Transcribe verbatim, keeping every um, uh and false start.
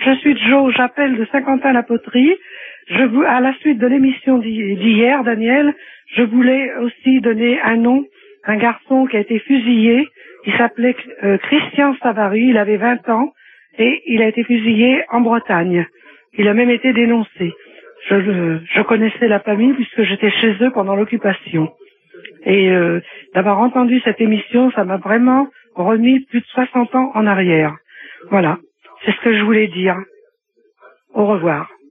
Je suis Joe, j'appelle de Saint-Quentin-la-Poterie. Je vous, à la suite de l'émission d'hier, Daniel, je voulais aussi donner un nom, un garçon qui a été fusillé. Il s'appelait euh, Christian Savary, il avait vingt ans et il a été fusillé en Bretagne. Il a même été dénoncé. Je, je connaissais la famille puisque j'étais chez eux pendant l'occupation. Et euh, d'avoir entendu cette émission, ça m'a vraiment remis plus de soixante ans en arrière. Voilà, c'est ce que je voulais dire. Au revoir.